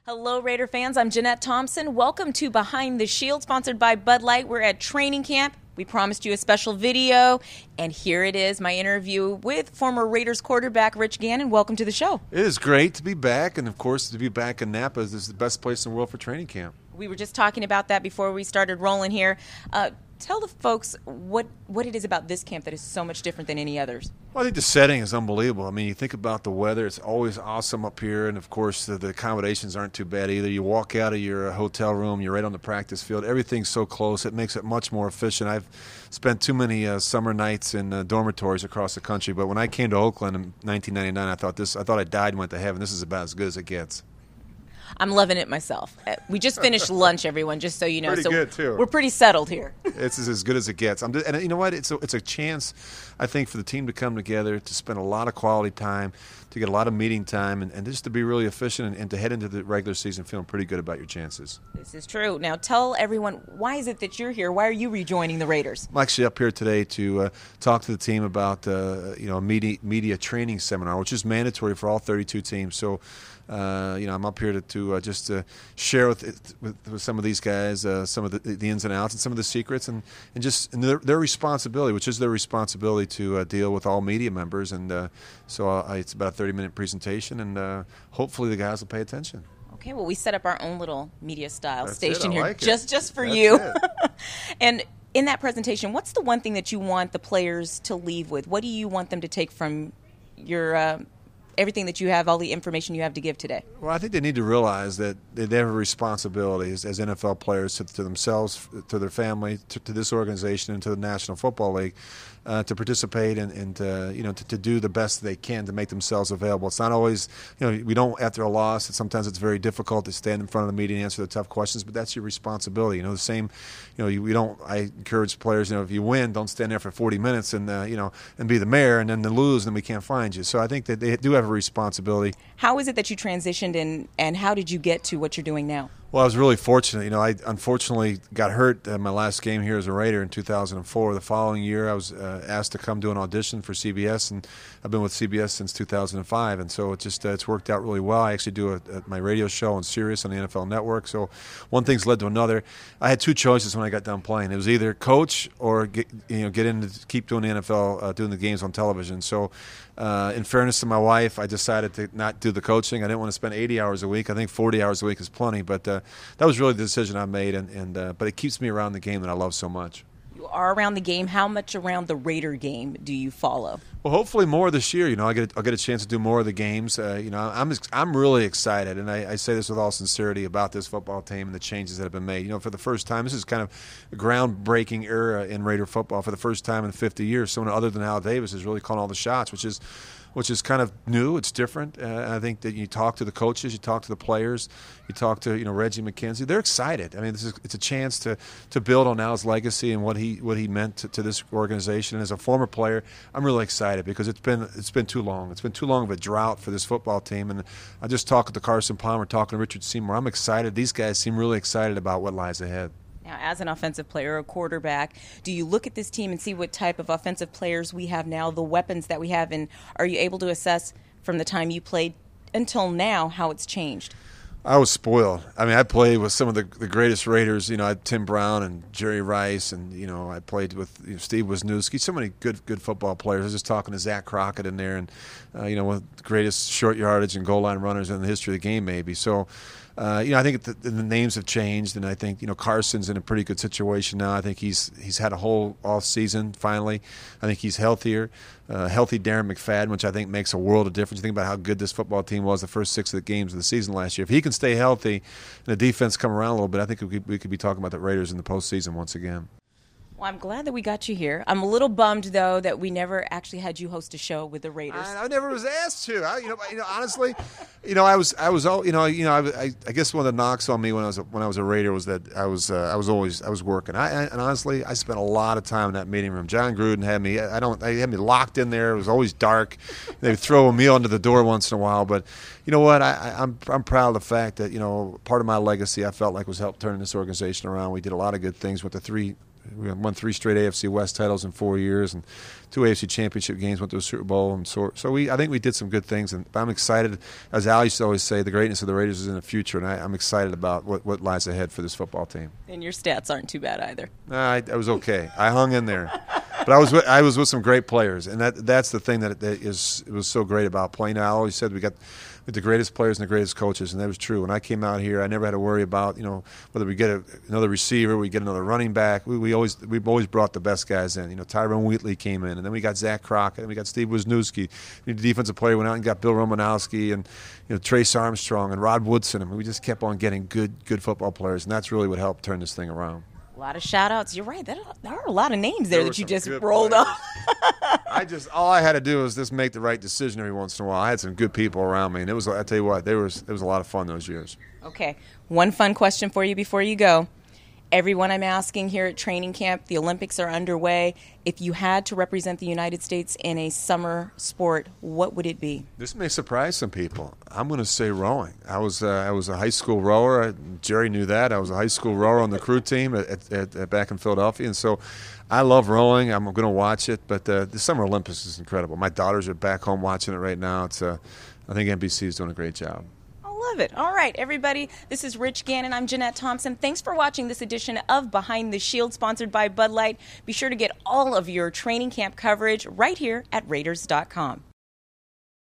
Hello, Raider fans. I'm Jeanette Thompson. Welcome to Behind the Shield, sponsored by Bud Light. We're at training camp. We promised you a special video, and here it is, my interview with former Raiders quarterback Rich Gannon. Welcome to the show. It is great to be back, and of course to be back in Napa. This is the best place in the world for training camp. We were just talking about that before we started rolling here. Tell the folks what it is about this camp that is so much different than any others. Well, I think the setting is unbelievable. I mean, you think about the weather, it's always awesome up here, and of course the accommodations aren't too bad either. You walk out of your hotel room, you're right on the practice field. Everything's so close, it makes it much more efficient. I've spent too many summer nights in dormitories across the country, but when I came to Oakland in 1999, I thought I died and went to heaven. This is about as good as it gets. I'm loving it myself. We just finished lunch, everyone, just so you know. Pretty good, too. We're pretty settled here. It's as good as it gets. And you know what? It's a chance, I think, for the team to come together, to spend a lot of quality time, to get a lot of meeting time, and just to be really efficient and to head into the regular season feeling pretty good about your chances. This is true. Now, tell everyone, why is it that you're here? Why are you rejoining the Raiders? I'm actually up here today to talk to the team about a media training seminar, which is mandatory for all 32 teams. So, I'm up here to just share with some of these guys some of the ins and outs and some of the secrets and their responsibility, which is their responsibility to deal with all media members. And so it's about a 30-minute presentation, and hopefully the guys will pay attention. Okay, well, we set up our own little media style That's station here like just for That's you. It. And in that presentation, what's the one thing that you want the players to leave with? What do you want them to take from your everything that you have, all the information you have to give today? Well, I think they need to realize that they have a responsibility as NFL players to themselves, to their family, to this organization, and to the National Football League to participate and to do the best they can to make themselves available. It's not always, we don't, after a loss, sometimes it's very difficult to stand in front of the media and answer the tough questions, but that's your responsibility. The same, I encourage players, if you win, don't stand there for 40 minutes and be the mayor, and then to lose, then we can't find you. So I think that they do have a responsibility. How is it that you transitioned and how did you get to what you're doing now? Well, I was really fortunate. I unfortunately got hurt in my last game here as a Raider in 2004. The following year, I was asked to come do an audition for CBS, and I've been with CBS since 2005. And so it's worked out really well. I actually do my radio show on Sirius on the NFL Network. So one thing's led to another. I had two choices when I got done playing. It was either coach or get in to keep doing the NFL, doing the games on television. So in fairness to my wife, I decided to not do the coaching. I didn't want to spend 80 hours a week. I think 40 hours a week is plenty, but that was really the decision I made, but it keeps me around the game that I love so much. You are around the game. How much around the Raider game do you follow? Well, hopefully more this year. I'll get a chance to do more of the games. I'm really excited, and I say this with all sincerity about this football team and the changes that have been made. For the first time, this is kind of a groundbreaking era in Raider football. For the first time in 50 years, someone other than Al Davis is really calling all the shots, which is kind of new. It's different. I think that you talk to the coaches, you talk to the players, you talk to Reggie McKenzie. They're excited. I mean, it's a chance to build on Al's legacy and what he meant to this organization. And as a former player, I'm really excited because it's been too long. It's been too long of a drought for this football team. And I just talked to Carson Palmer, talking to Richard Seymour. I'm excited. These guys seem really excited about what lies ahead. Now, as an offensive player, a quarterback, do you look at this team and see what type of offensive players we have now, the weapons that we have, and are you able to assess from the time you played until now how it's changed? I was spoiled. I mean, I played with some of the greatest Raiders. I had Tim Brown and Jerry Rice, and I played with Steve Wisniewski. So many good football players. I was just talking to Zach Crockett in there, and one of the greatest short yardage and goal line runners in the history of the game, maybe. So. I think the names have changed, and I think Carson's in a pretty good situation now. I think he's had a whole off season finally. I think he's healthier, healthy Darren McFadden, which I think makes a world of difference. You think about how good this football team was the first 6 of the games of the season last year. If he can stay healthy and the defense come around a little bit, I think we could be talking about the Raiders in the postseason once again. Well, I'm glad that we got you here. I'm a little bummed, though, that we never actually had you host a show with the Raiders. I never was asked to. Honestly, I guess one of the knocks on me when I was a Raider was that I was working. And honestly, I spent a lot of time in that meeting room. John Gruden had me. They had me locked in there. It was always dark. They would throw a meal under the door once in a while. But you know what? I'm proud of the fact that part of my legacy I felt like was help turning this organization around. We did a lot of good things with the 3 We won 3 straight AFC West titles in 4 years, and 2 AFC Championship games, went to a Super Bowl, and so I think we did some good things. And I'm excited, as Al used to always say, the greatness of the Raiders is in the future, and I'm excited about what lies ahead for this football team. And your stats aren't too bad either. I was okay. I hung in there, but I was with some great players, and that's the thing it was so great about playing. I always said we got the greatest players and the greatest coaches, and that was true. When I came out here, I never had to worry about whether we get another receiver, we get another running back. We've always brought the best guys in. Tyrone Wheatley came in, and then we got Zach Crockett, and we got Steve Wisniewski. The defensive player went out and got Bill Romanowski and Trace Armstrong and Rod Woodson. I mean, we just kept on getting good football players, and that's really what helped turn this thing around. A lot of shout-outs. You're right. There are a lot of names there that you just rolled off. All I had to do was just make the right decision every once in a while. I had some good people around me, and I tell you what, it was a lot of fun those years. Okay. One fun question for you before you go. Everyone I'm asking here at training camp, the Olympics are underway. If you had to represent the United States in a summer sport, what would it be? This may surprise some people. I'm going to say rowing. I was a high school rower. Jerry knew that. I was a high school rower on the crew team back in Philadelphia, and so I love rowing. I'm going to watch it, but the Summer Olympics is incredible. My daughters are back home watching it right now. I think NBC is doing a great job. Love it. All right, everybody. This is Rich Gannon. I'm Jeanette Thompson. Thanks for watching this edition of Behind the Shield, sponsored by Bud Light. Be sure to get all of your training camp coverage right here at Raiders.com.